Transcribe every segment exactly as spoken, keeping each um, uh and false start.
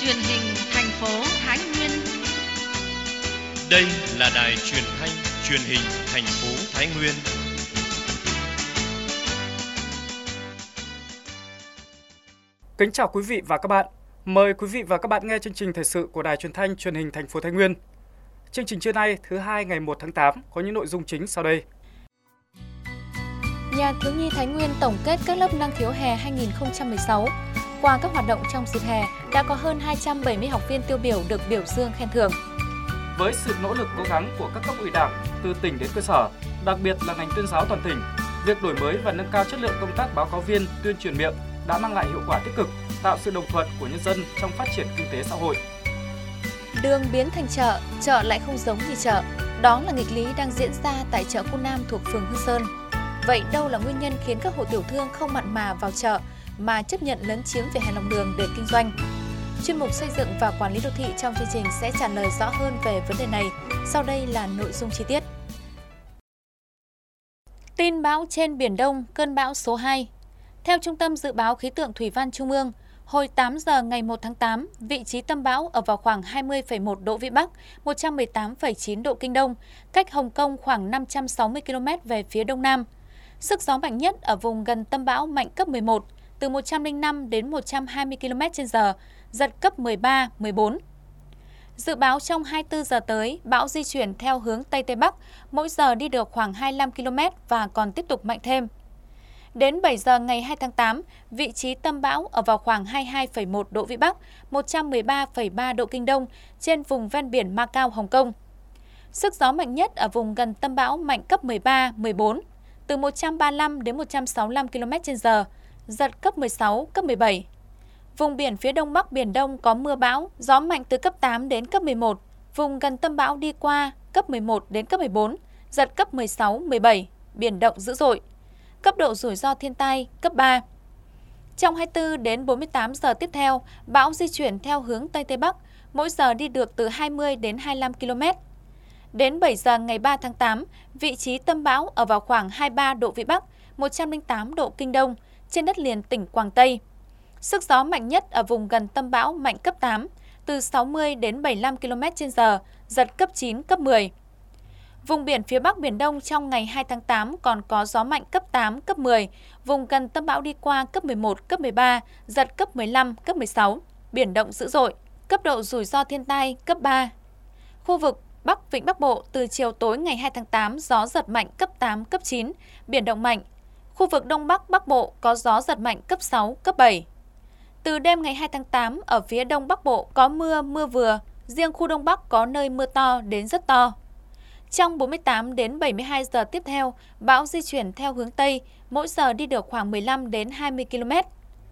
truyền hình thành phố Thái Nguyên. Đây là đài truyền thanh truyền hình thành phố Thái Nguyên. Kính chào quý vị và các bạn. Mời quý vị và các bạn nghe chương trình thời sự của đài truyền thanh truyền hình thành phố Thái Nguyên. Chương trình trưa nay thứ hai ngày một tháng tám có những nội dung chính sau đây. Nhà thiếu nhi Thái Nguyên tổng kết các lớp năng khiếu hè hai không một sáu. Qua các hoạt động trong dịp hè, đã có hơn hai trăm bảy mươi học viên tiêu biểu được biểu dương khen thưởng. Với sự nỗ lực cố gắng của các cấp ủy Đảng từ tỉnh đến cơ sở, đặc biệt là ngành tuyên giáo toàn tỉnh, việc đổi mới và nâng cao chất lượng công tác báo cáo viên tuyên truyền miệng đã mang lại hiệu quả tích cực, tạo sự đồng thuận của nhân dân trong phát triển kinh tế xã hội. Đường biến thành chợ, chợ lại không giống như chợ. Đó là nghịch lý đang diễn ra tại chợ Khu Nam thuộc phường Hương Sơn. Vậy đâu là nguyên nhân khiến các hộ tiểu thương không mặn mà vào chợ mà chấp nhận lấn chiếm vỉa hè lòng đường để kinh doanh? Chuyên mục xây dựng và quản lý đô thị trong chương trình sẽ trả lời rõ hơn về vấn đề này. Sau đây là nội dung chi tiết. Tin bão trên Biển Đông, cơn bão số hai. Theo Trung tâm Dự báo Khí tượng Thủy văn Trung ương, hồi tám giờ ngày một tháng tám, vị trí tâm bão ở vào khoảng hai mươi phẩy một độ Vĩ Bắc, một trăm mười tám phẩy chín độ Kinh Đông, cách Hồng Kông khoảng năm trăm sáu mươi ki lô mét về phía Đông Nam. Sức gió mạnh nhất ở vùng gần tâm bão mạnh cấp mười một, từ một trăm lẻ năm đến một trăm hai mươi ki lô mét trên giờ, giật cấp mười ba, mười bốn. Dự báo trong hai mươi tư giờ tới, bão di chuyển theo hướng Tây Tây Bắc, mỗi giờ đi được khoảng hai mươi lăm ki lô mét và còn tiếp tục mạnh thêm. Đến bảy giờ ngày hai tháng tám, vị trí tâm bão ở vào khoảng hai mươi hai phẩy một độ Vĩ Bắc, một trăm mười ba phẩy ba độ Kinh Đông trên vùng ven biển Macau, Hồng Kông. Sức gió mạnh nhất ở vùng gần tâm bão mạnh cấp mười ba, mười bốn, từ một trăm ba mươi lăm đến một trăm sáu mươi lăm ki lô mét trên giờ, giật cấp mười sáu, cấp mười bảy. Vùng biển phía Đông Bắc Biển Đông có mưa bão, gió mạnh từ cấp tám đến cấp mười một, vùng gần tâm bão đi qua cấp mười một đến cấp mười bốn, giật cấp mười sáu, mười bảy, biển động dữ dội. Cấp độ rủi ro thiên tai cấp ba. Trong hai mươi tư đến bốn mươi tám giờ tiếp theo, bão di chuyển theo hướng Tây Tây Bắc, mỗi giờ đi được từ hai mươi đến hai mươi lăm ki lô mét. Đến bảy giờ ngày ba tháng tám, vị trí tâm bão ở vào khoảng hai mươi ba độ Vĩ Bắc, một trăm lẻ tám độ Kinh Đông, trên đất liền tỉnh Quảng Tây. Sức gió mạnh nhất ở vùng gần tâm bão mạnh cấp tám, từ sáu mươi đến bảy mươi lăm ki lô mét trên giờ, giật cấp chín, cấp mười. Vùng biển phía Bắc Biển Đông trong ngày hai tháng tám còn có gió mạnh cấp tám, cấp mười, vùng gần tâm bão đi qua cấp mười một, cấp mười ba, giật cấp mười lăm, cấp mười sáu, biển động dữ dội. Cấp độ rủi ro thiên tai cấp ba. Khu vực Bắc Vịnh Bắc Bộ từ chiều tối ngày hai tháng tám gió giật mạnh cấp tám, cấp chín, biển động mạnh. Khu vực Đông Bắc Bắc Bộ có gió giật mạnh cấp sáu, cấp bảy. Từ đêm ngày hai tháng tám ở phía Đông Bắc Bộ có mưa, mưa vừa, riêng khu Đông Bắc có nơi mưa to đến rất to. Trong bốn mươi tám đến bảy mươi hai giờ tiếp theo, bão di chuyển theo hướng Tây, mỗi giờ đi được khoảng mười lăm đến hai mươi ki lô mét.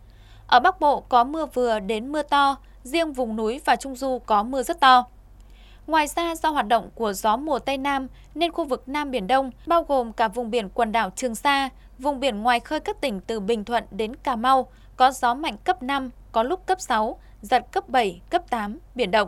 Ở Bắc Bộ có mưa vừa đến mưa to, riêng vùng núi và Trung Du có mưa rất to. Ngoài ra, do hoạt động của gió mùa Tây Nam nên khu vực Nam Biển Đông, bao gồm cả vùng biển quần đảo Trường Sa, vùng biển ngoài khơi các tỉnh từ Bình Thuận đến Cà Mau, có gió mạnh cấp năm, có lúc cấp sáu, giật cấp bảy, cấp tám, biển động.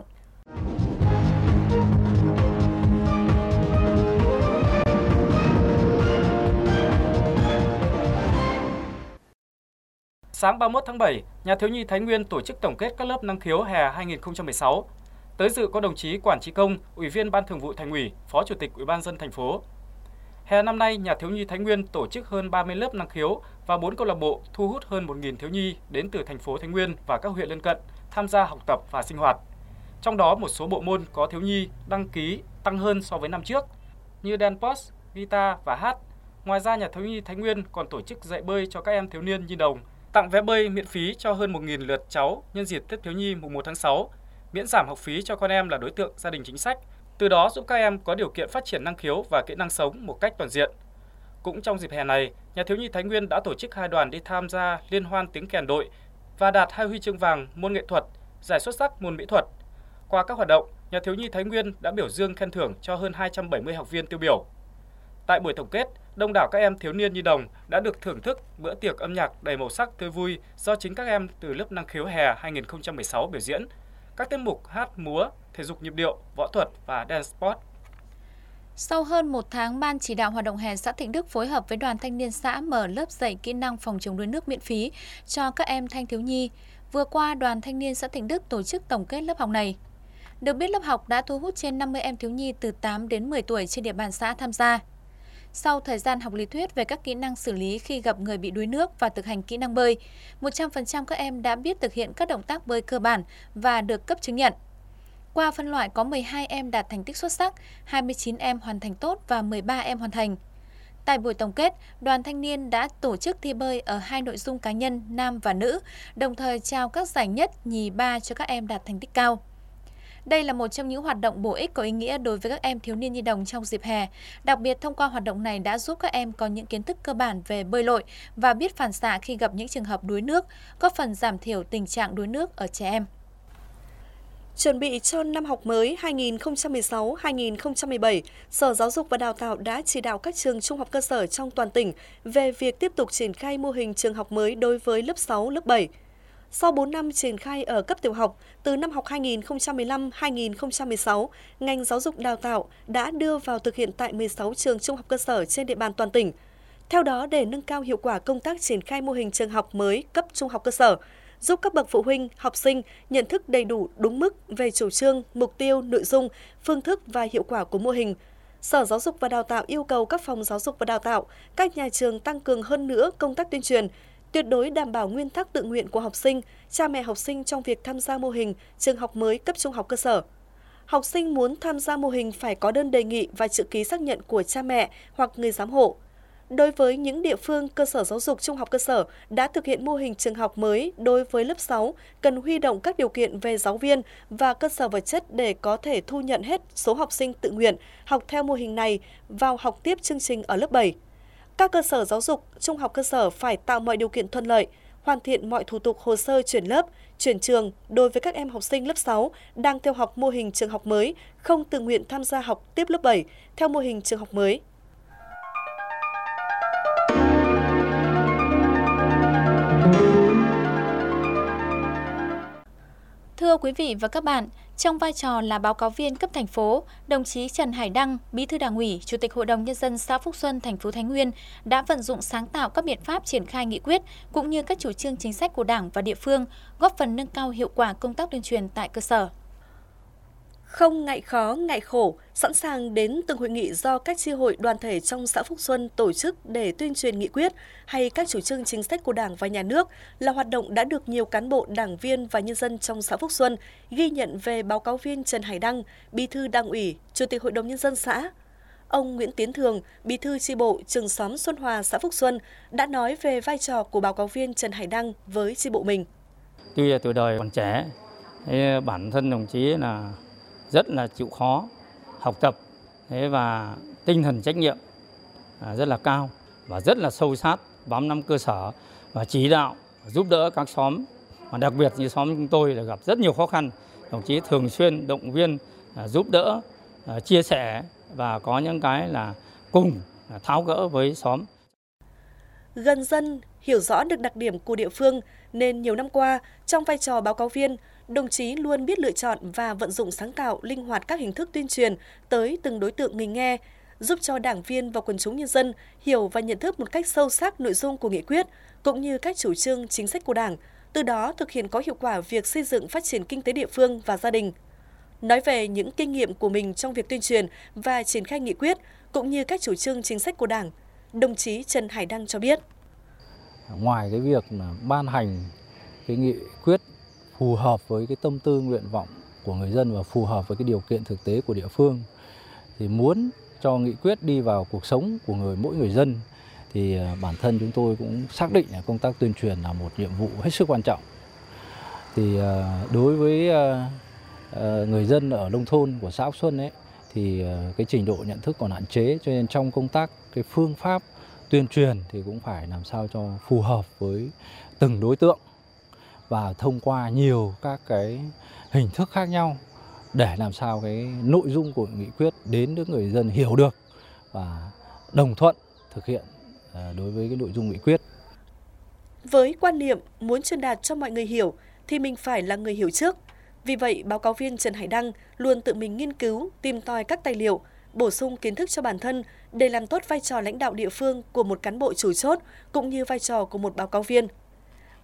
Sáng ba mươi mốt tháng bảy, Nhà thiếu nhi Thái Nguyên tổ chức tổng kết các lớp năng khiếu hè hai không một sáu. Tới dự có đồng chí Quản Trí Công, Ủy viên Ban Thường vụ Thành ủy, Phó Chủ tịch Ủy ban nhân dân thành phố. Hè năm nay, Nhà thiếu nhi Thái Nguyên tổ chức hơn ba mươi lớp năng khiếu và bốn câu lạc bộ thu hút hơn một nghìn thiếu nhi đến từ thành phố Thái Nguyên và các huyện lân cận tham gia học tập và sinh hoạt. Trong đó, một số bộ môn có thiếu nhi đăng ký tăng hơn so với năm trước, như dance, guitar và hát. Ngoài ra, Nhà thiếu nhi Thái Nguyên còn tổ chức dạy bơi cho các em thiếu niên nhi đồng, tặng vé bơi miễn phí cho hơn một nghìn lượt cháu nhân dịp Tết thiếu nhi mùng một tháng sáu, miễn giảm học phí cho con em là đối tượng gia đình chính sách, từ đó giúp các em có điều kiện phát triển năng khiếu và kỹ năng sống một cách toàn diện. Cũng trong dịp hè này, Nhà thiếu nhi Thái Nguyên đã tổ chức hai đoàn đi tham gia liên hoan tiếng kèn đội và đạt hai huy chương vàng môn nghệ thuật, giải xuất sắc môn mỹ thuật. Qua các hoạt động, Nhà thiếu nhi Thái Nguyên đã biểu dương khen thưởng cho hơn hai trăm bảy mươi học viên tiêu biểu. Tại buổi tổng kết, đông đảo các em thiếu niên nhi đồng đã được thưởng thức bữa tiệc âm nhạc đầy màu sắc tươi vui do chính các em từ lớp năng khiếu hè hai không một sáu biểu diễn. Các tiết mục hát, múa, thể dục nhịp điệu, võ thuật và dance sport. Sau hơn một tháng, Ban chỉ đạo hoạt động hè xã Thịnh Đức phối hợp với Đoàn Thanh niên xã mở lớp dạy kỹ năng phòng chống đuối nước miễn phí cho các em thanh thiếu nhi Vừa qua, Đoàn Thanh niên xã Thịnh Đức tổ chức tổng kết lớp học này. Được biết, lớp học đã thu hút trên năm mươi em thiếu nhi từ tám đến mười tuổi trên địa bàn xã tham gia. Sau thời gian học lý thuyết về các kỹ năng xử lý khi gặp người bị đuối nước và thực hành kỹ năng bơi, một trăm phần trăm các em đã biết thực hiện các động tác bơi cơ bản và được cấp chứng nhận. Qua phân loại có mười hai em đạt thành tích xuất sắc, hai mươi chín em hoàn thành tốt và mười ba em hoàn thành. Tại buổi tổng kết, Đoàn Thanh niên đã tổ chức thi bơi ở hai nội dung cá nhân nam và nữ, đồng thời trao các giải nhất, nhì, ba cho các em đạt thành tích cao. Đây là một trong những hoạt động bổ ích có ý nghĩa đối với các em thiếu niên nhi đồng trong dịp hè. Đặc biệt, thông qua hoạt động này đã giúp các em có những kiến thức cơ bản về bơi lội và biết phản xạ khi gặp những trường hợp đuối nước, góp phần giảm thiểu tình trạng đuối nước ở trẻ em. Chuẩn bị cho năm học mới hai nghìn không trăm mười sáu hai nghìn không trăm mười bảy, Sở Giáo dục và Đào tạo đã chỉ đạo các trường trung học cơ sở trong toàn tỉnh về việc tiếp tục triển khai mô hình trường học mới đối với lớp sáu, lớp bảy. Sau bốn năm triển khai ở cấp tiểu học, từ năm học hai nghìn không trăm mười lăm hai nghìn không trăm mười sáu, ngành giáo dục đào tạo đã đưa vào thực hiện tại mười sáu trường trung học cơ sở trên địa bàn toàn tỉnh. Theo đó, để nâng cao hiệu quả công tác triển khai mô hình trường học mới cấp trung học cơ sở, giúp các bậc phụ huynh, học sinh nhận thức đầy đủ đúng mức về chủ trương, mục tiêu, nội dung, phương thức và hiệu quả của mô hình, Sở Giáo dục và Đào tạo yêu cầu các phòng giáo dục và đào tạo, các nhà trường tăng cường hơn nữa công tác tuyên truyền, tuyệt đối đảm bảo nguyên tắc tự nguyện của học sinh, cha mẹ học sinh trong việc tham gia mô hình trường học mới cấp trung học cơ sở. Học sinh muốn tham gia mô hình phải có đơn đề nghị và chữ ký xác nhận của cha mẹ hoặc người giám hộ. Đối với những địa phương cơ sở giáo dục trung học cơ sở đã thực hiện mô hình trường học mới đối với lớp sáu, cần huy động các điều kiện về giáo viên và cơ sở vật chất để có thể thu nhận hết số học sinh tự nguyện học theo mô hình này vào học tiếp chương trình ở lớp bảy. Các cơ sở giáo dục trung học cơ sở phải tạo mọi điều kiện thuận lợi, hoàn thiện mọi thủ tục hồ sơ chuyển lớp, chuyển trường đối với các em học sinh lớp sáu đang theo học mô hình trường học mới, không tự nguyện tham gia học tiếp lớp bảy theo mô hình trường học mới. Thưa quý vị và các bạn, trong vai trò là báo cáo viên cấp thành phố, đồng chí Trần Hải Đăng, Bí thư Đảng ủy, Chủ tịch Hội đồng Nhân dân xã Phúc Xuân, thành phố Thái Nguyên đã vận dụng sáng tạo các biện pháp triển khai nghị quyết cũng như các chủ trương chính sách của Đảng và địa phương, góp phần nâng cao hiệu quả công tác tuyên truyền tại cơ sở. Không ngại khó, ngại khổ, sẵn sàng đến từng hội nghị do các chi hội đoàn thể trong xã Phúc Xuân tổ chức để tuyên truyền nghị quyết hay các chủ trương chính sách của Đảng và Nhà nước là hoạt động đã được nhiều cán bộ, đảng viên và nhân dân trong xã Phúc Xuân ghi nhận về báo cáo viên Trần Hải Đăng, Bí thư Đảng ủy, Chủ tịch Hội đồng Nhân dân xã. Ông Nguyễn Tiến Thường, Bí thư chi bộ trường xóm Xuân Hòa, xã Phúc Xuân đã nói về vai trò của báo cáo viên Trần Hải Đăng với chi bộ mình. Tuy là tuổi đời còn trẻ, bản thân đồng chí là rất là chịu khó học tập và tinh thần trách nhiệm rất là cao và rất là sâu sát, bám nắm cơ sở và chỉ đạo giúp đỡ các xóm, và đặc biệt như xóm chúng tôi là gặp rất nhiều khó khăn. Đồng chí thường xuyên động viên, giúp đỡ, chia sẻ và có những cái là cùng tháo gỡ với xóm. Gần dân, hiểu rõ được đặc điểm của địa phương nên nhiều năm qua, trong vai trò báo cáo viên, đồng chí luôn biết lựa chọn và vận dụng sáng tạo, linh hoạt các hình thức tuyên truyền tới từng đối tượng người nghe, giúp cho đảng viên và quần chúng nhân dân hiểu và nhận thức một cách sâu sắc nội dung của nghị quyết, cũng như các chủ trương chính sách của Đảng, từ đó thực hiện có hiệu quả việc xây dựng phát triển kinh tế địa phương và gia đình. Nói về những kinh nghiệm của mình trong việc tuyên truyền và triển khai nghị quyết, cũng như các chủ trương chính sách của Đảng, đồng chí Trần Hải Đăng cho biết. Ngoài cái việc là ban hành cái nghị quyết phù hợp với cái tâm tư nguyện vọng của người dân và phù hợp với cái điều kiện thực tế của địa phương, thì muốn cho nghị quyết đi vào cuộc sống của người mỗi người dân thì bản thân chúng tôi cũng xác định là công tác tuyên truyền là một nhiệm vụ hết sức quan trọng. Thì đối với người dân ở nông thôn của xã Phúc Xuân ấy thì cái trình độ nhận thức còn hạn chế, cho nên trong công tác cái phương pháp tuyên truyền thì cũng phải làm sao cho phù hợp với từng đối tượng và thông qua nhiều các cái hình thức khác nhau để làm sao cái nội dung của nghị quyết đến được người dân hiểu được và đồng thuận thực hiện đối với cái nội dung nghị quyết. Với quan niệm muốn truyền đạt cho mọi người hiểu thì mình phải là người hiểu trước. Vì vậy, báo cáo viên Trần Hải Đăng luôn tự mình nghiên cứu, tìm tòi các tài liệu, bổ sung kiến thức cho bản thân để làm tốt vai trò lãnh đạo địa phương của một cán bộ chủ chốt cũng như vai trò của một báo cáo viên.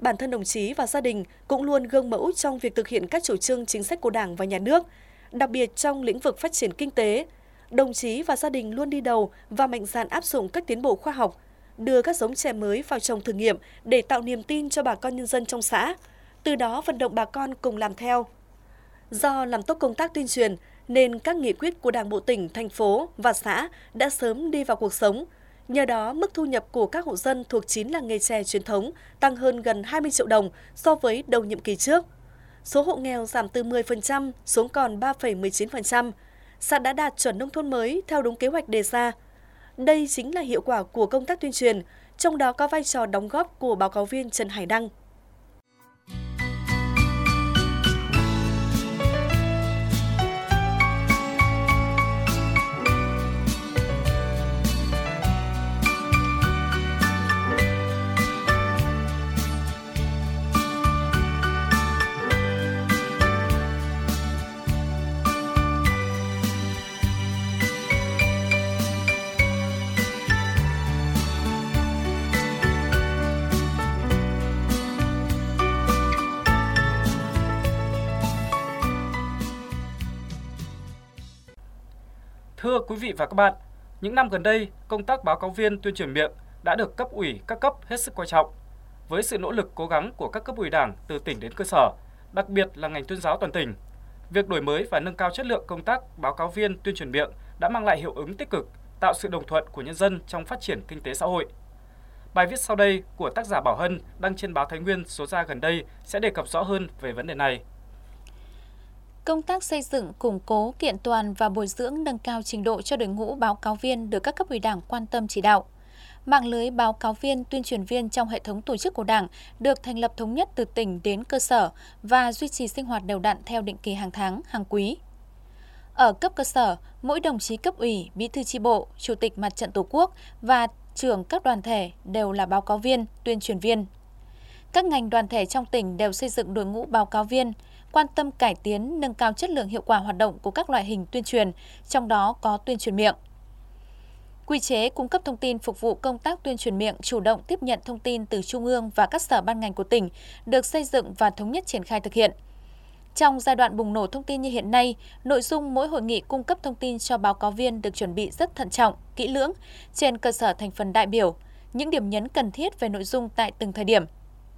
bản thân đồng chí và gia đình cũng luôn gương mẫu trong việc thực hiện các chủ trương chính sách của Đảng và Nhà nước, đặc biệt trong lĩnh vực phát triển kinh tế. Đồng chí và gia đình luôn đi đầu và mạnh dạn áp dụng các tiến bộ khoa học, đưa các giống chè mới vào trồng thử nghiệm để tạo niềm tin cho bà con nhân dân trong xã, từ đó vận động bà con cùng làm theo. Do làm tốt công tác tuyên truyền nên các nghị quyết của Đảng bộ tỉnh, thành phố và xã đã sớm đi vào cuộc sống. Nhờ đó, mức thu nhập của các hộ dân thuộc chín làng nghề chè truyền thống tăng hơn gần hai mươi triệu đồng so với đầu nhiệm kỳ trước. Số hộ nghèo giảm từ mười phần trăm xuống còn ba phẩy mười chín phần trăm. Xã đã đạt chuẩn nông thôn mới theo đúng kế hoạch đề ra. Đây chính là hiệu quả của công tác tuyên truyền, trong đó có vai trò đóng góp của báo cáo viên Trần Hải Đăng. Thưa quý vị và các bạn, những năm gần đây, công tác báo cáo viên tuyên truyền miệng đã được cấp ủy các cấp hết sức coi trọng. Với sự nỗ lực cố gắng của các cấp ủy Đảng từ tỉnh đến cơ sở, đặc biệt là ngành tuyên giáo toàn tỉnh, việc đổi mới và nâng cao chất lượng công tác báo cáo viên tuyên truyền miệng đã mang lại hiệu ứng tích cực, tạo sự đồng thuận của nhân dân trong phát triển kinh tế xã hội. Bài viết sau đây của tác giả Bảo Hân đăng trên báo Thái Nguyên số ra gần đây sẽ đề cập rõ hơn về vấn đề này. Công tác xây dựng, củng cố, kiện toàn và bồi dưỡng nâng cao trình độ cho đội ngũ báo cáo viên được các cấp ủy Đảng quan tâm chỉ đạo. Mạng lưới báo cáo viên, tuyên truyền viên trong hệ thống tổ chức của Đảng được thành lập thống nhất từ tỉnh đến cơ sở và duy trì sinh hoạt đều đặn theo định kỳ hàng tháng, hàng quý. Ở cấp cơ sở, mỗi đồng chí cấp ủy, bí thư chi bộ, chủ tịch Mặt trận Tổ quốc và trưởng các đoàn thể đều là báo cáo viên, tuyên truyền viên. Các ngành đoàn thể trong tỉnh đều xây dựng đội ngũ báo cáo viên, quan tâm cải tiến, nâng cao chất lượng hiệu quả hoạt động của các loại hình tuyên truyền, trong đó có tuyên truyền miệng. Quy chế cung cấp thông tin phục vụ công tác tuyên truyền miệng chủ động tiếp nhận thông tin từ Trung ương và các sở ban ngành của tỉnh được xây dựng và thống nhất triển khai thực hiện. Trong giai đoạn bùng nổ thông tin như hiện nay, nội dung mỗi hội nghị cung cấp thông tin cho báo cáo viên được chuẩn bị rất thận trọng, kỹ lưỡng, trên cơ sở thành phần đại biểu, những điểm nhấn cần thiết về nội dung tại từng thời điểm.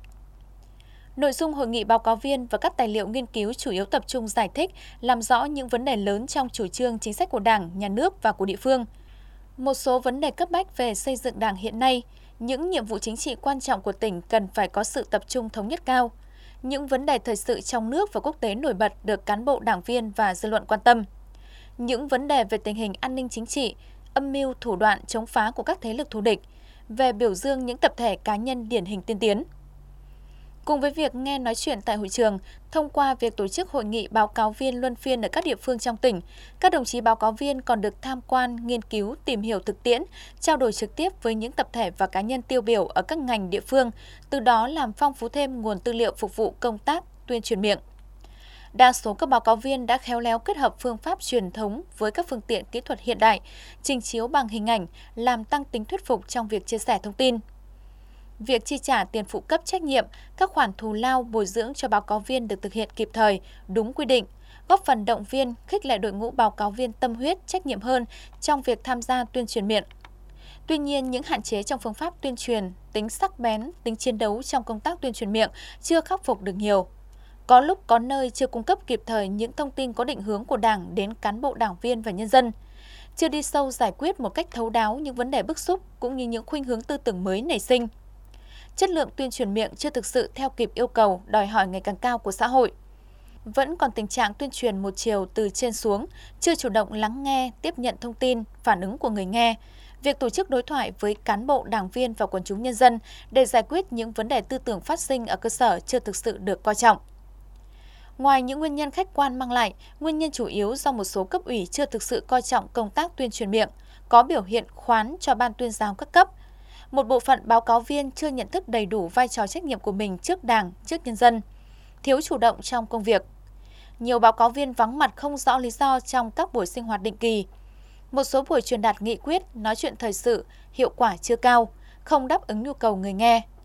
Nội dung hội nghị báo cáo viên và các tài liệu nghiên cứu chủ yếu tập trung giải thích, làm rõ những vấn đề lớn trong chủ trương chính sách của Đảng, Nhà nước và của địa phương. Một số vấn đề cấp bách về xây dựng Đảng hiện nay, những nhiệm vụ chính trị quan trọng của tỉnh cần phải có sự tập trung thống nhất cao. Những vấn đề thời sự trong nước và quốc tế nổi bật được cán bộ đảng viên và dư luận quan tâm. Những vấn đề về tình hình an ninh chính trị, âm mưu thủ đoạn chống phá của các thế lực thù địch, về biểu dương những tập thể cá nhân điển hình tiên tiến. Cùng với việc nghe nói chuyện tại hội trường, thông qua việc tổ chức hội nghị báo cáo viên luân phiên ở các địa phương trong tỉnh, các đồng chí báo cáo viên còn được tham quan, nghiên cứu, tìm hiểu thực tiễn, trao đổi trực tiếp với những tập thể và cá nhân tiêu biểu ở các ngành địa phương, từ đó làm phong phú thêm nguồn tư liệu phục vụ công tác tuyên truyền miệng. Đa số các báo cáo viên đã khéo léo kết hợp phương pháp truyền thống với các phương tiện kỹ thuật hiện đại, trình chiếu bằng hình ảnh, làm tăng tính thuyết phục trong việc chia sẻ thông tin. Việc chi trả tiền phụ cấp trách nhiệm, các khoản thù lao bồi dưỡng cho báo cáo viên được thực hiện kịp thời, đúng quy định, góp phần động viên, khích lệ đội ngũ báo cáo viên tâm huyết, trách nhiệm hơn trong việc tham gia tuyên truyền miệng. Tuy nhiên, những hạn chế trong phương pháp tuyên truyền, tính sắc bén, tính chiến đấu trong công tác tuyên truyền miệng chưa khắc phục được nhiều. Có lúc có nơi chưa cung cấp kịp thời những thông tin có định hướng của Đảng đến cán bộ đảng viên và nhân dân, chưa đi sâu giải quyết một cách thấu đáo những vấn đề bức xúc cũng như những khuynh hướng tư tưởng mới nảy sinh. Chất lượng tuyên truyền miệng chưa thực sự theo kịp yêu cầu, đòi hỏi ngày càng cao của xã hội. Vẫn còn tình trạng tuyên truyền một chiều từ trên xuống, chưa chủ động lắng nghe, tiếp nhận thông tin, phản ứng của người nghe. Việc tổ chức đối thoại với cán bộ, đảng viên và quần chúng nhân dân để giải quyết những vấn đề tư tưởng phát sinh ở cơ sở chưa thực sự được coi trọng. Ngoài những nguyên nhân khách quan mang lại, nguyên nhân chủ yếu do một số cấp ủy chưa thực sự coi trọng công tác tuyên truyền miệng, có biểu hiện khoán cho ban tuyên giáo các cấp. Một bộ phận báo cáo viên chưa nhận thức đầy đủ vai trò trách nhiệm của mình trước Đảng, trước nhân dân, thiếu chủ động trong công việc. Nhiều báo cáo viên vắng mặt không rõ lý do trong các buổi sinh hoạt định kỳ. Một số buổi truyền đạt nghị quyết, nói chuyện thời sự, hiệu quả chưa cao, không đáp ứng nhu cầu người nghe.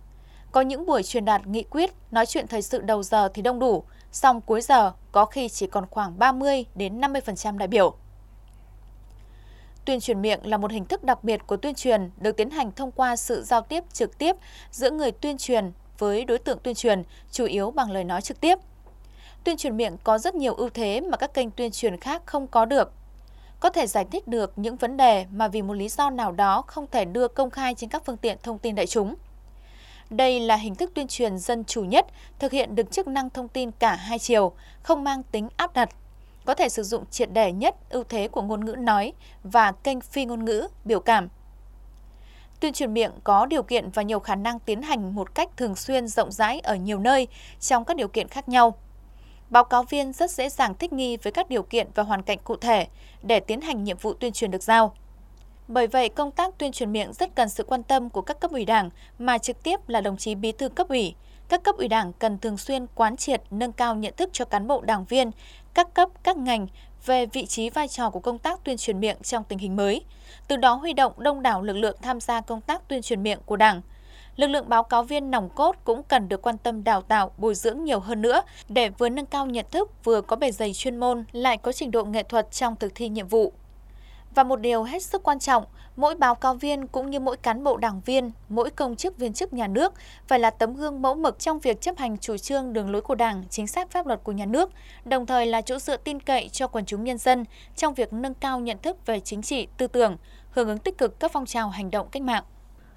Có những buổi truyền đạt nghị quyết, nói chuyện thời sự đầu giờ thì đông đủ, song cuối giờ có khi chỉ còn khoảng ba mươi đến năm mươi phần trăm đại biểu. Tuyên truyền miệng là một hình thức đặc biệt của tuyên truyền được tiến hành thông qua sự giao tiếp trực tiếp giữa người tuyên truyền với đối tượng tuyên truyền, chủ yếu bằng lời nói trực tiếp. Tuyên truyền miệng có rất nhiều ưu thế mà các kênh tuyên truyền khác không có được. Có thể giải thích được những vấn đề mà vì một lý do nào đó không thể đưa công khai trên các phương tiện thông tin đại chúng. Đây là hình thức tuyên truyền dân chủ nhất, thực hiện được chức năng thông tin cả hai chiều, không mang tính áp đặt. Có thể sử dụng triệt để nhất ưu thế của ngôn ngữ nói và kênh phi ngôn ngữ, biểu cảm. Tuyên truyền miệng có điều kiện và nhiều khả năng tiến hành một cách thường xuyên rộng rãi ở nhiều nơi trong các điều kiện khác nhau. Báo cáo viên rất dễ dàng thích nghi với các điều kiện và hoàn cảnh cụ thể để tiến hành nhiệm vụ tuyên truyền được giao. Bởi vậy, công tác tuyên truyền miệng rất cần sự quan tâm của các cấp ủy Đảng mà trực tiếp là đồng chí bí thư cấp ủy. Các cấp ủy Đảng cần thường xuyên quán triệt, nâng cao nhận thức cho cán bộ đảng viên, các cấp, các ngành về vị trí vai trò của công tác tuyên truyền miệng trong tình hình mới. Từ đó huy động đông đảo lực lượng tham gia công tác tuyên truyền miệng của Đảng. Lực lượng báo cáo viên nòng cốt cũng cần được quan tâm đào tạo, bồi dưỡng nhiều hơn nữa để vừa nâng cao nhận thức, vừa có bề dày chuyên môn, lại có trình độ nghệ thuật trong thực thi nhiệm vụ. Và một điều hết sức quan trọng, mỗi báo cáo viên cũng như mỗi cán bộ đảng viên, mỗi công chức viên chức nhà nước phải là tấm gương mẫu mực trong việc chấp hành chủ trương đường lối của Đảng, chính sách pháp luật của nhà nước, đồng thời là chỗ dựa tin cậy cho quần chúng nhân dân trong việc nâng cao nhận thức về chính trị, tư tưởng, hưởng ứng tích cực các phong trào hành động cách mạng.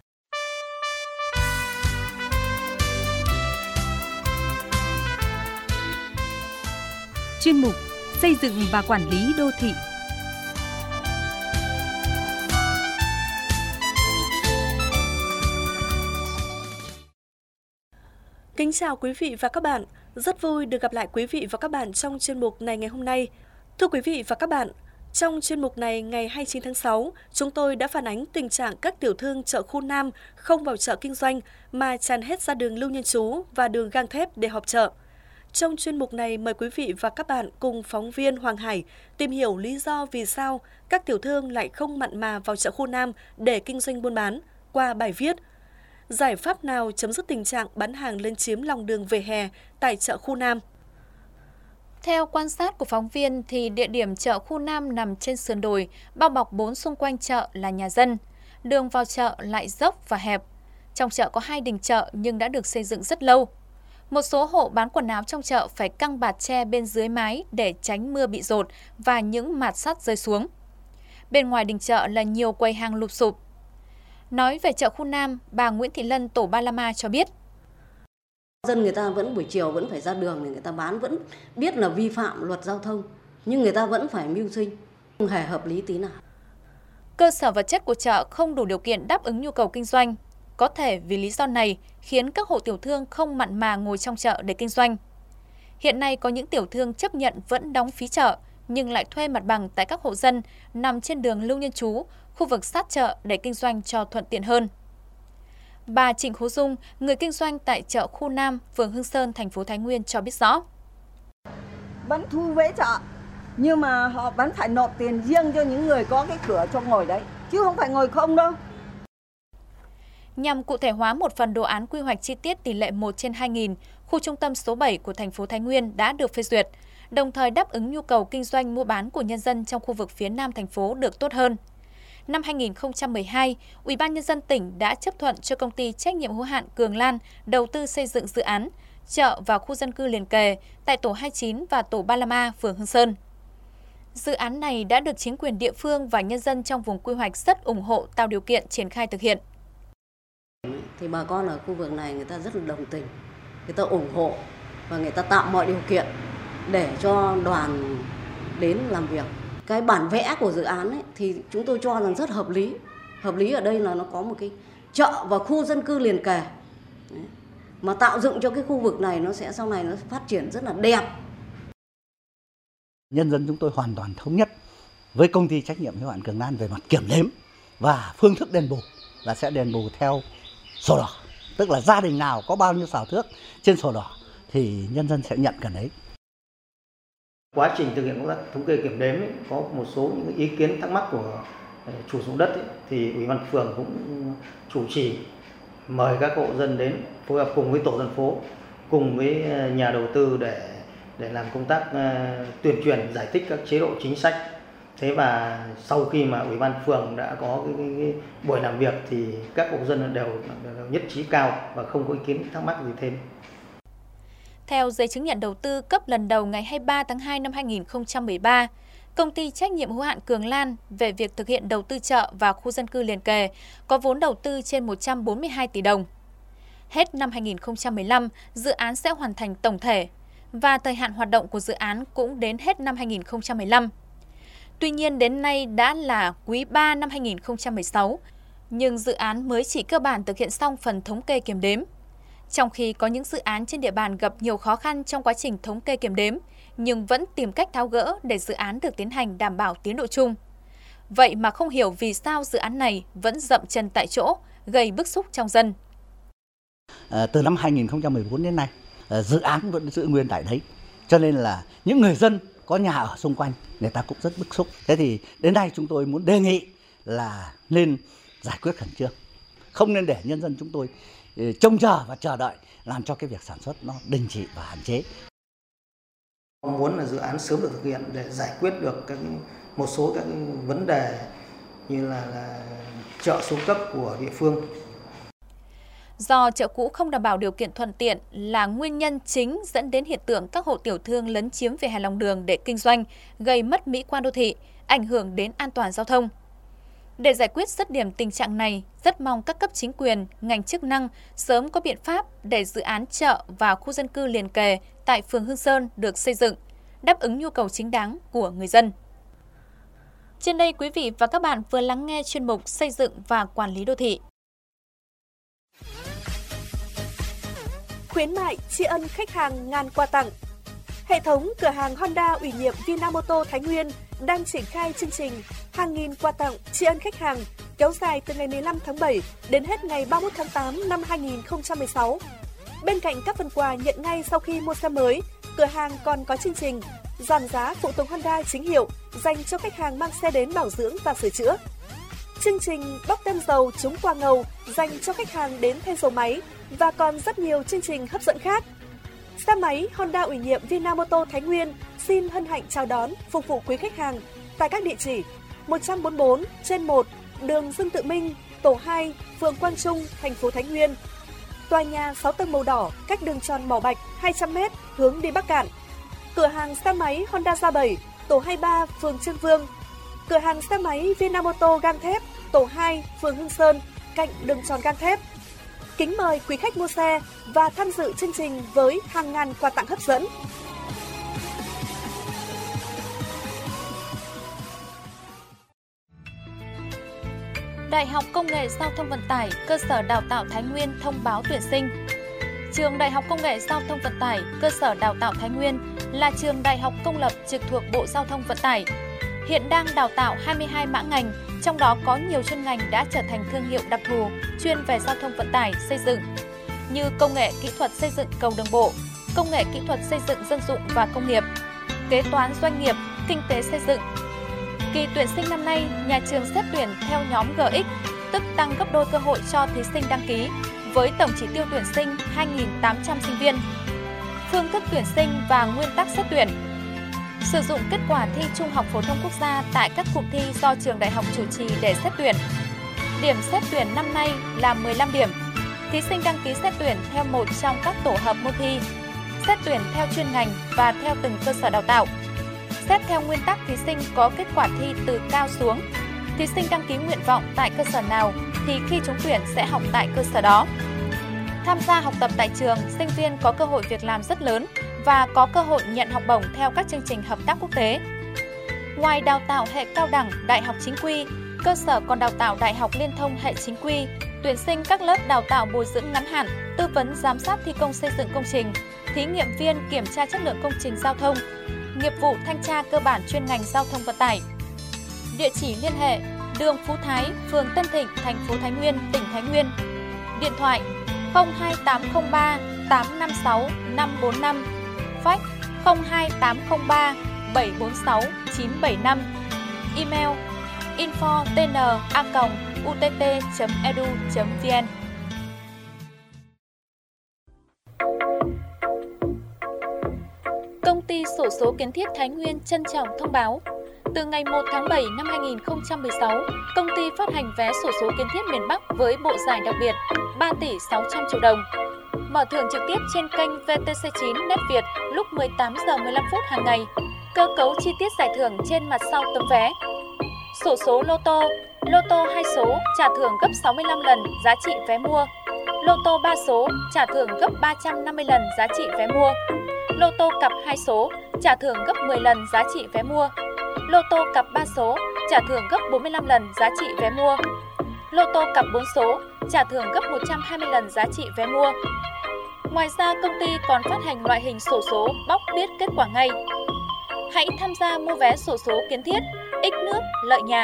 Chuyên mục Xây dựng và quản lý đô thị. Kính chào quý vị và các bạn. Rất vui được gặp lại quý vị và các bạn trong chuyên mục này ngày hôm nay. Thưa quý vị và các bạn, trong chuyên mục này ngày hai mươi chín tháng sáu, chúng tôi đã phản ánh tình trạng các tiểu thương chợ khu Nam không vào chợ kinh doanh mà tràn hết ra đường Lưu Nhân Chú và đường Gang Thép để họp chợ. Trong chuyên mục này, mời quý vị và các bạn cùng phóng viên Hoàng Hải tìm hiểu lý do vì sao các tiểu thương lại không mặn mà vào chợ khu Nam để kinh doanh buôn bán qua bài viết giải pháp nào chấm dứt tình trạng bán hàng lấn chiếm lòng đường vỉa hè tại chợ khu Nam. Theo quan sát của phóng viên thì địa điểm chợ khu Nam nằm trên sườn đồi, bao bọc bốn xung quanh chợ là nhà dân. Đường vào chợ lại dốc và hẹp. Trong chợ có hai đình chợ nhưng đã được xây dựng rất lâu. Một số hộ bán quần áo trong chợ phải căng bạt tre bên dưới mái để tránh mưa bị dột và những mạt sắt rơi xuống. Bên ngoài đình chợ là nhiều quầy hàng lụp xụp. Nói về chợ khu Nam, bà Nguyễn Thị Lân, tổ Ba La Ma cho biết. Dân người ta vẫn buổi chiều vẫn phải ra đường để người ta bán, vẫn biết là vi phạm luật giao thông, nhưng người ta vẫn phải mưu sinh, không hề hợp lý tí nào. Cơ sở vật chất của chợ không đủ điều kiện đáp ứng nhu cầu kinh doanh. Có thể vì lý do này khiến các hộ tiểu thương không mặn mà ngồi trong chợ để kinh doanh. Hiện nay có những tiểu thương chấp nhận vẫn đóng phí chợ nhưng lại thuê mặt bằng tại các hộ dân nằm trên đường Lưu Nhân Chú, khu vực sát chợ để kinh doanh cho thuận tiện hơn. Bà Trịnh Khố Dung, người kinh doanh tại chợ khu Nam, phường Hương Sơn, thành phố Thái Nguyên cho biết rõ. Vẫn thu vé chợ, nhưng mà họ vẫn phải nộp tiền riêng cho những người có cái cửa cho ngồi đấy, chứ không phải ngồi không đâu. Nhằm cụ thể hóa một phần đồ án quy hoạch chi tiết tỷ lệ một trên hai nghìn, khu trung tâm số bảy của thành phố Thái Nguyên đã được phê duyệt, đồng thời đáp ứng nhu cầu kinh doanh mua bán của nhân dân trong khu vực phía Nam thành phố được tốt hơn. Năm hai nghìn không trăm mười hai, Ủy ban Nhân dân tỉnh đã chấp thuận cho công ty trách nhiệm hữu hạn Cường Lan đầu tư xây dựng dự án chợ và khu dân cư liền kề tại tổ hai mươi chín và tổ Ba La Ma, phường Hương Sơn. Dự án này đã được chính quyền địa phương và nhân dân trong vùng quy hoạch rất ủng hộ, tạo điều kiện triển khai thực hiện. Thì bà con ở khu vực này người ta rất là đồng tình, người ta ủng hộ và người ta tạo mọi điều kiện để cho đoàn đến làm việc. Cái bản vẽ của dự án ấy, thì chúng tôi cho rằng rất hợp lý. Hợp lý ở đây là nó có một cái chợ và khu dân cư liền kề. Đấy. Mà tạo dựng cho cái khu vực này nó sẽ sau này nó phát triển rất là đẹp. Nhân dân chúng tôi hoàn toàn thống nhất với công ty trách nhiệm hữu hạn Cường Lan về mặt kiểm đếm và phương thức đền bù là sẽ đền bù theo sổ đỏ. Tức là gia đình nào có bao nhiêu xào thước trên sổ đỏ thì nhân dân sẽ nhận cần ấy. Quá trình thực hiện công tác thống kê kiểm đếm ấy, có một số những ý kiến thắc mắc của chủ sử dụng đất ấy, thì Ủy ban phường cũng chủ trì mời các hộ dân đến phối hợp cùng với tổ dân phố, cùng với nhà đầu tư để để làm công tác uh, tuyên truyền, giải thích các chế độ chính sách. Thế và sau khi mà Ủy ban phường đã có cái, cái, cái buổi làm việc thì các hộ dân đều, đều nhất trí cao và không có ý kiến thắc mắc gì thêm. Theo giấy chứng nhận đầu tư cấp lần đầu ngày hai mươi ba tháng hai năm hai nghìn không trăm mười ba, Công ty trách nhiệm hữu hạn Cường Lan về việc thực hiện đầu tư chợ và khu dân cư liền kề có vốn đầu tư trên một trăm bốn mươi hai tỷ đồng. Hết năm hai nghìn không trăm mười lăm, dự án sẽ hoàn thành tổng thể và thời hạn hoạt động của dự án cũng đến hết năm hai nghìn không trăm mười lăm. Tuy nhiên đến nay đã là quý ba năm hai nghìn không trăm mười sáu, nhưng dự án mới chỉ cơ bản thực hiện xong phần thống kê kiểm đếm. Trong khi có những dự án trên địa bàn gặp nhiều khó khăn trong quá trình thống kê kiểm đếm, nhưng vẫn tìm cách tháo gỡ để dự án được tiến hành đảm bảo tiến độ chung. Vậy mà không hiểu vì sao dự án này vẫn dậm chân tại chỗ, gây bức xúc trong dân. À, từ năm hai nghìn không trăm mười bốn đến nay, dự án vẫn giữ nguyên tại đấy. Cho nên là những người dân có nhà ở xung quanh, người ta cũng rất bức xúc. Thế thì đến nay chúng tôi muốn đề nghị là nên giải quyết khẩn trương. Không nên để nhân dân chúng tôi trông chờ và chờ đợi, làm cho cái việc sản xuất nó đình chỉ và hạn chế. Mong muốn là dự án sớm được thực hiện để giải quyết được các một số các vấn đề như là, là chợ xuống cấp của địa phương. Do chợ cũ không đảm bảo điều kiện thuận tiện là nguyên nhân chính dẫn đến hiện tượng các hộ tiểu thương lấn chiếm vỉa hè lòng đường để kinh doanh, gây mất mỹ quan đô thị, ảnh hưởng đến an toàn giao thông. Để giải quyết dứt điểm tình trạng này, rất mong các cấp chính quyền, ngành chức năng sớm có biện pháp để dự án chợ và khu dân cư liền kề tại phường Hương Sơn được xây dựng, đáp ứng nhu cầu chính đáng của người dân. Trên đây, quý vị và các bạn vừa lắng nghe chuyên mục Xây dựng và Quản lý đô thị. Khuyến mại tri ân khách hàng ngàn quà tặng. Hệ thống cửa hàng Honda ủy nhiệm Vinamoto Thái Nguyên đang triển khai chương trình hàng nghìn quà tặng tri ân khách hàng kéo dài từ ngày mười lăm tháng bảy đến hết ngày ba mươi mốt tháng tám năm hai nghìn không trăm mười sáu. Bên cạnh các phần quà nhận ngay sau khi mua xe mới, cửa hàng còn có chương trình giảm giá phụ tùng Honda chính hiệu dành cho khách hàng mang xe đến bảo dưỡng và sửa chữa. Chương trình bốc tem dầu trúng quà ngầu dành cho khách hàng đến thay dầu máy và còn rất nhiều chương trình hấp dẫn khác. Xe máy Honda ủy nhiệm Vinamoto Thái Nguyên xin hân hạnh chào đón, phục vụ quý khách hàng tại các địa chỉ một trăm bốn mươi bốn trên một đường Dương Tự Minh, tổ hai, phường Quang Trung, thành phố Thái Nguyên. Tòa nhà sáu tầng màu đỏ cách đường tròn Mỏ Bạch hai trăm mét hướng đi Bắc Cạn. Cửa hàng xe máy Honda Gia bảy, tổ hai mươi ba, phường Trương Vương. Cửa hàng xe máy Vinamoto Gang Thép, tổ hai, phường Hương Sơn, cạnh đường tròn Gang Thép. Kính mời quý khách mua xe và tham dự chương trình với hàng ngàn quà tặng hấp dẫn. Đại học Công nghệ Giao thông Vận tải, cơ sở đào tạo Thái Nguyên thông báo tuyển sinh. Trường Đại học Công nghệ Giao thông Vận tải, cơ sở đào tạo Thái Nguyên là trường đại học công lập trực thuộc Bộ Giao thông Vận tải. Hiện đang đào tạo hai mươi hai mã ngành, trong đó có nhiều chuyên ngành đã trở thành thương hiệu đặc thù chuyên về giao thông vận tải, xây dựng như công nghệ kỹ thuật xây dựng cầu đường bộ, công nghệ kỹ thuật xây dựng dân dụng và công nghiệp, kế toán doanh nghiệp, kinh tế xây dựng. Kỳ tuyển sinh năm nay, nhà trường xét tuyển theo nhóm G X, tức tăng gấp đôi cơ hội cho thí sinh đăng ký, với tổng chỉ tiêu tuyển sinh hai nghìn tám trăm sinh viên. Phương thức tuyển sinh và nguyên tắc xét tuyển. Sử dụng kết quả thi Trung học phổ thông quốc gia tại các cụm thi do trường đại học chủ trì để xét tuyển. Điểm xét tuyển năm nay là mười lăm điểm. Thí sinh đăng ký xét tuyển theo một trong các tổ hợp môn thi. Xét tuyển theo chuyên ngành và theo từng cơ sở đào tạo. Xét theo nguyên tắc thí sinh có kết quả thi từ cao xuống. Thí sinh đăng ký nguyện vọng tại cơ sở nào thì khi trúng tuyển sẽ học tại cơ sở đó. Tham gia học tập tại trường, sinh viên có cơ hội việc làm rất lớn và có cơ hội nhận học bổng theo các chương trình hợp tác quốc tế. Ngoài đào tạo hệ cao đẳng, đại học chính quy, cơ sở còn đào tạo đại học liên thông hệ chính quy, tuyển sinh các lớp đào tạo bồi dưỡng ngắn hạn, tư vấn giám sát thi công xây dựng công trình, thí nghiệm viên kiểm tra chất lượng công trình giao thông, nghiệp vụ thanh tra cơ bản chuyên ngành giao thông vận tải. Địa chỉ liên hệ: đường Phú Thái, phường Tân Thịnh, thành phố Thái Nguyên, tỉnh Thái Nguyên. Điện thoại không hai tám không ba tám năm sáu năm bốn năm, fax không hai tám không ba bảy bốn sáu chín bảy năm, email info t n a còng u t t chấm e d u chấm v n. xổ số kiến thiết Thái Nguyên trân trọng thông báo, từ ngày một tháng bảy năm hai nghìn không trăm mười sáu, công ty phát hành vé xổ số kiến thiết miền Bắc với bộ giải đặc biệt ba tỷ sáu trăm triệu đồng. Mở thưởng trực tiếp trên kênh vê tê xê chín Net Việt lúc mười tám giờ mười lăm phút hàng ngày. Cơ cấu chi tiết giải thưởng trên mặt sau tấm vé. Xổ số lô tô, lô tô hai số trả thưởng gấp sáu mươi lăm lần giá trị vé mua. Lô tô ba số trả thưởng gấp ba trăm năm mươi lần giá trị vé mua. Lô tô cặp hai số trả thưởng gấp mười lần giá trị vé mua. Lô tô cặp ba số trả thưởng gấp bốn mươi lăm lần giá trị vé mua. Lô tô cặp bốn số trả thưởng gấp một trăm hai mươi lần giá trị vé mua. Ngoài ra, công ty còn phát hành loại hình xổ số bóc biết kết quả ngay. Hãy tham gia mua vé xổ số kiến thiết, ích nước, lợi nhà.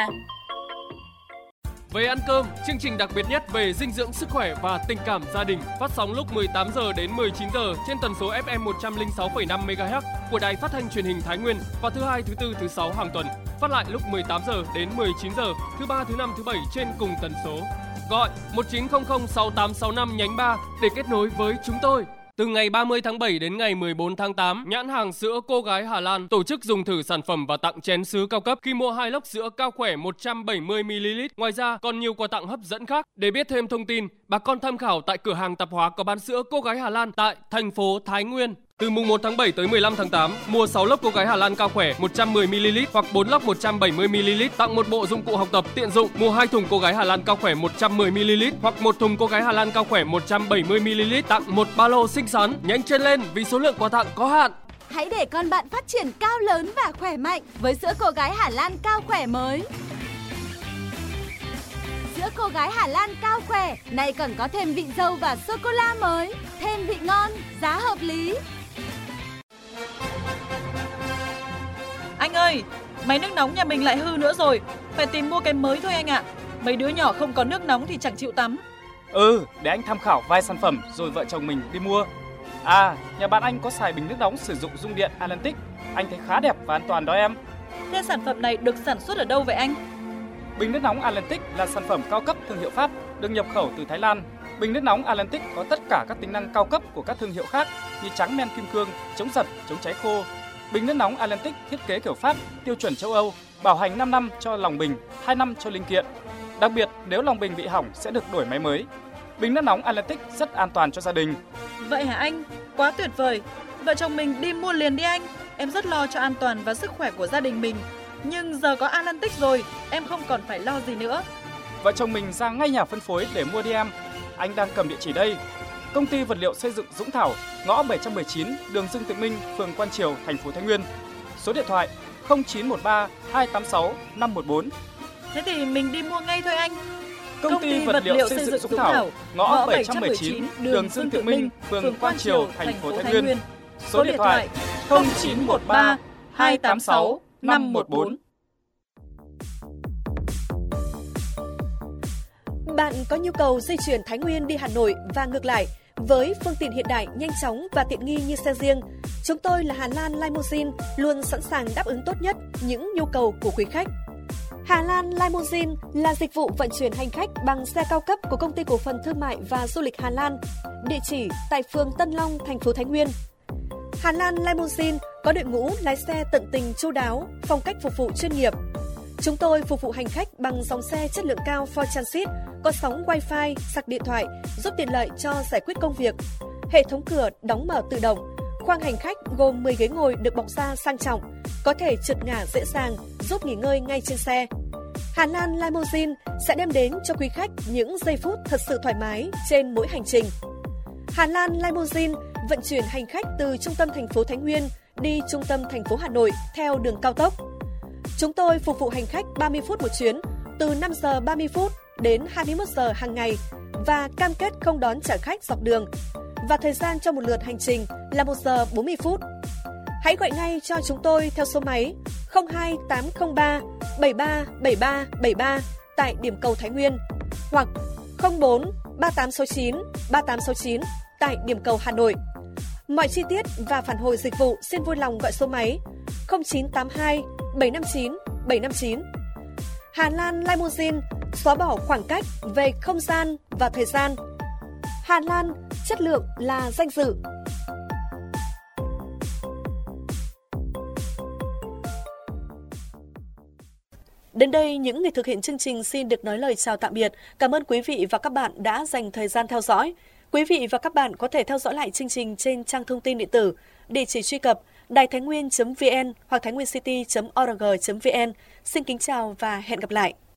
Về ăn cơm, chương trình đặc biệt nhất về dinh dưỡng sức khỏe và tình cảm gia đình phát sóng lúc mười tám giờ đến mười chín giờ trên tần số ép em một trăm lẻ sáu phẩy năm mê ga héc của Đài Phát thanh Truyền hình Thái Nguyên vào thứ hai, thứ tư, thứ sáu hàng tuần. Phát lại lúc mười tám giờ đến mười chín giờ thứ ba, thứ năm, thứ bảy trên cùng tần số. Gọi một chín không không sáu tám sáu năm nhánh ba để kết nối với chúng tôi. Từ ngày ba mươi tháng bảy đến ngày mười bốn tháng tám, nhãn hàng sữa Cô Gái Hà Lan tổ chức dùng thử sản phẩm và tặng chén sứ cao cấp khi mua hai lốc sữa Cao Khỏe một trăm bảy mươi mi li lít. Ngoài ra, còn nhiều quà tặng hấp dẫn khác. Để biết thêm thông tin, bà con tham khảo tại cửa hàng tạp hóa có bán sữa Cô Gái Hà Lan tại thành phố Thái Nguyên. Từ mùng một tháng bảy tới mười lăm tháng tám, mua sáu lốc Cô Gái Hà Lan Cao Khỏe một trăm mười mi li lít hoặc bốn lốc một trăm bảy mươi mi li lít tặng một bộ dụng cụ học tập tiện dụng. Mua hai thùng Cô Gái Hà Lan Cao Khỏe một trăm mười mi li lít hoặc một thùng Cô Gái Hà Lan Cao Khỏe một trăm bảy mươi mi li lít tặng một ba lô xinh xắn. Nhanh chân lên vì số lượng quà tặng có hạn. Hãy để con bạn phát triển cao lớn và khỏe mạnh với sữa Cô Gái Hà Lan Cao Khỏe mới. Sữa Cô Gái Hà Lan Cao Khỏe này còn có thêm vị dâu và sô cô la mới, thêm vị ngon, giá hợp lý. Anh ơi, máy nước nóng nhà mình lại hư nữa rồi, phải tìm mua cái mới thôi anh ạ. Mấy đứa nhỏ không có nước nóng thì chẳng chịu tắm. Ừ, để anh tham khảo vài sản phẩm rồi vợ chồng mình đi mua. À, nhà bạn anh có xài bình nước nóng sử dụng dung điện Atlantic, anh thấy khá đẹp và an toàn đó em. Thế sản phẩm này được sản xuất ở đâu vậy anh? Bình nước nóng Atlantic là sản phẩm cao cấp thương hiệu Pháp, được nhập khẩu từ Thái Lan. Bình nước nóng Atlantic có tất cả các tính năng cao cấp của các thương hiệu khác như trắng men kim cương, chống giật, chống cháy khô. Bình nước nóng Atlantic thiết kế kiểu Pháp, tiêu chuẩn châu Âu, bảo hành năm năm cho lòng bình, hai năm cho linh kiện. Đặc biệt, nếu lòng bình bị hỏng sẽ được đổi máy mới. Bình nước nóng Atlantic rất an toàn cho gia đình. Vậy hả anh? Quá tuyệt vời. Vợ chồng mình đi mua liền đi anh. Em rất lo cho an toàn và sức khỏe của gia đình mình. Nhưng giờ có Atlantic rồi, em không còn phải lo gì nữa. Vợ chồng mình ra ngay nhà phân phối để mua đi em. Anh đang cầm địa chỉ đây. Công ty vật liệu xây dựng Dũng Thảo, ngõ bảy trăm mười chín, đường Dương Tự Minh, phường Quan Triều, thành phố Thái Nguyên. Số điện thoại không chín một ba hai tám sáu năm một bốn. Thế thì mình đi mua ngay thôi anh. Công, Công ty, ty vật, vật liệu xây dựng Dũng Thảo, Thảo ngõ bảy trăm mười chín, đường Dương Tự Minh, phường Quan Triều, thành phố Thái Nguyên. Số điện thoại không chín một ba hai tám sáu năm một bốn. Bạn có nhu cầu di chuyển Thái Nguyên đi Hà Nội và ngược lại với phương tiện hiện đại, nhanh chóng và tiện nghi như xe riêng, chúng tôi là Hà Lan Limousine luôn sẵn sàng đáp ứng tốt nhất những nhu cầu của quý khách. Hà Lan Limousine là dịch vụ vận chuyển hành khách bằng xe cao cấp của Công ty Cổ phần Thương mại và Du lịch Hà Lan, địa chỉ tại phường Tân Long, thành phố Thái Nguyên. Hà Lan Limousine có đội ngũ lái xe tận tình chu đáo, phong cách phục vụ chuyên nghiệp. Chúng tôi phục vụ hành khách bằng dòng xe chất lượng cao Ford Transit, có sóng Wi-Fi, sạc điện thoại, giúp tiện lợi cho giải quyết công việc. Hệ thống cửa đóng mở tự động. Khoang hành khách gồm mười ghế ngồi được bọc da sang trọng, có thể trượt ngả dễ dàng, giúp nghỉ ngơi ngay trên xe. Hà Lan Limousine sẽ đem đến cho quý khách những giây phút thật sự thoải mái trên mỗi hành trình. Hà Lan Limousine vận chuyển hành khách từ trung tâm thành phố Thái Nguyên đi trung tâm thành phố Hà Nội theo đường cao tốc. Chúng tôi phục vụ hành khách ba mươi phút một chuyến, từ năm giờ ba mươi phút đến hai mươi mốt giờ hàng ngày và cam kết không đón trả khách dọc đường. Và thời gian cho một lượt hành trình là một giờ bốn mươi phút. Hãy gọi ngay cho chúng tôi theo số máy không hai tám không ba bảy ba bảy ba bảy ba tại điểm cầu Thái Nguyên hoặc không bốn ba tám sáu chín ba tám sáu chín tại điểm cầu Hà Nội. Mọi chi tiết và phản hồi dịch vụ xin vui lòng gọi số máy không chín tám hai bảy năm chín bảy năm chín. Hà Lan Limousine xóa bỏ khoảng cách về không gian và thời gian. Hà Lan, chất lượng là danh dự. Đến đây, những người thực hiện chương trình xin được nói lời chào tạm biệt. Cảm ơn quý vị và các bạn đã dành thời gian theo dõi. Quý vị và các bạn có thể theo dõi lại chương trình trên trang thông tin điện tử, địa chỉ truy cập đài thái nguyên chấm vn hoặc thái nguyên city chấm org chấm vn. Xin kính chào và hẹn gặp lại.